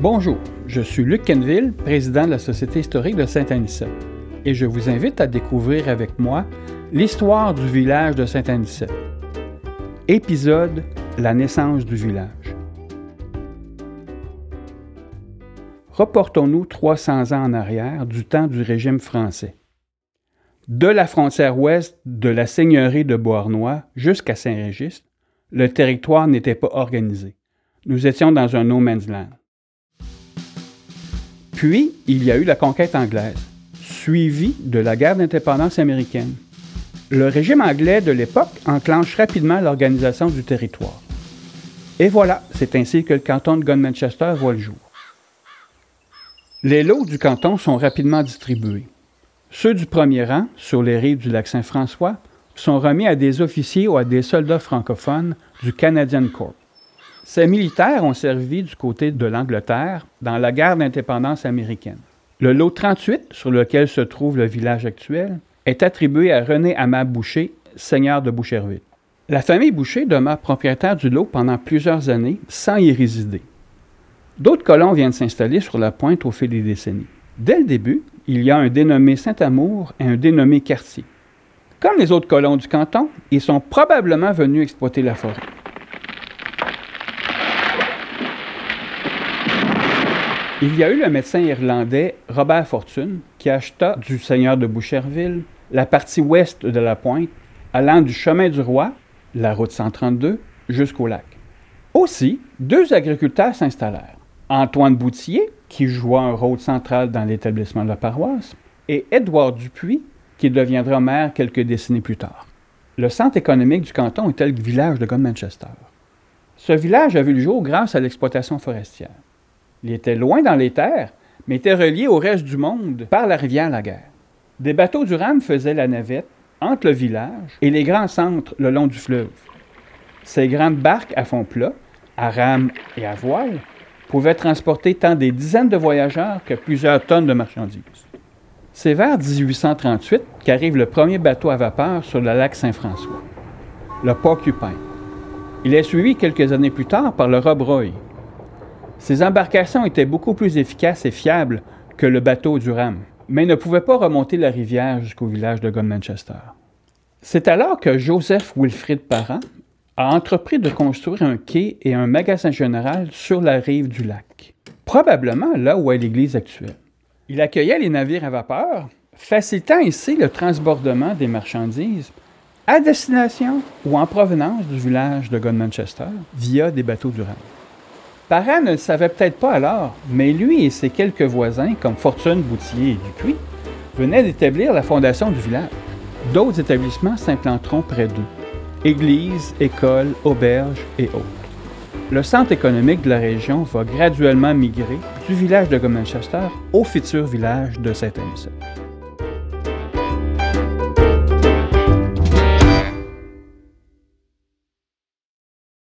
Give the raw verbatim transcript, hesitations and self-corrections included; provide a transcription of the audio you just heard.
Bonjour, je suis Luc Quenneville, président de la Société historique de Saint-Anicette, et je vous invite à découvrir avec moi l'histoire du village de Saint-Anicette. Épisode La naissance du village. Reportons-nous trois cents ans en arrière du temps du régime français. De la frontière ouest de la seigneurie de Beauharnois jusqu'à Saint-Régis, le territoire n'était pas organisé. Nous étions dans un no man's land. Puis, il y a eu la conquête anglaise, suivie de la guerre d'indépendance américaine. Le régime anglais de l'époque enclenche rapidement l'organisation du territoire. Et voilà, c'est ainsi que le canton de Godmanchester voit le jour. Les lots du canton sont rapidement distribués. Ceux du premier rang, sur les rives du lac Saint-François, sont remis à des officiers ou à des soldats francophones du Canadian Corps. Ces militaires ont servi du côté de l'Angleterre dans la guerre d'indépendance américaine. Le lot trente-huit, sur lequel se trouve le village actuel, est attribué à René Amat Boucher, seigneur de Boucherville. La famille Boucher demeure propriétaire du lot pendant plusieurs années sans y résider. D'autres colons viennent s'installer sur la pointe au fil des décennies. Dès le début, il y a un dénommé Saint-Amour et un dénommé Cartier. Comme les autres colons du canton, ils sont probablement venus exploiter la forêt. Il y a eu le médecin irlandais Robert Fortune qui acheta du seigneur de Boucherville la partie ouest de la pointe, allant du chemin du Roi, la route cent trente-deux, jusqu'au lac. Aussi, deux agriculteurs s'installèrent. Antoine Boutier, qui joua un rôle central dans l'établissement de la paroisse, et Édouard Dupuis, qui deviendra maire quelques décennies plus tard. Le centre économique du canton était le village de Godmanchester. Ce village a vu le jour grâce à l'exploitation forestière. Il était loin dans les terres, mais était relié au reste du monde par la rivière Laguerre. Des bateaux du rame faisaient la navette entre le village et les grands centres le long du fleuve. Ces grandes barques à fond plat, à rame et à voile, pouvaient transporter tant des dizaines de voyageurs que plusieurs tonnes de marchandises. C'est vers dix-huit cent trente-huit qu'arrive le premier bateau à vapeur sur le lac Saint-François, le Porcupine. Il est suivi quelques années plus tard par le Rob Roy. Ces embarcations étaient beaucoup plus efficaces et fiables que le bateau du rame, mais ne pouvaient pas remonter la rivière jusqu'au village de Godmanchester. C'est alors que Joseph Wilfrid Parent a entrepris de construire un quai et un magasin général sur la rive du lac, probablement là où est l'église actuelle. Il accueillait les navires à vapeur, facilitant ainsi le transbordement des marchandises à destination ou en provenance du village de Godmanchester via des bateaux du rame. Parent ne le savait peut-être pas alors, mais lui et ses quelques voisins, comme Fortune, Boutier et Dupuis, venaient d'établir la fondation du village. D'autres établissements s'implanteront près d'eux. Églises, écoles, auberges et autres. Le centre économique de la région va graduellement migrer du village de Godmanchester au futur village de Saint-Anicette.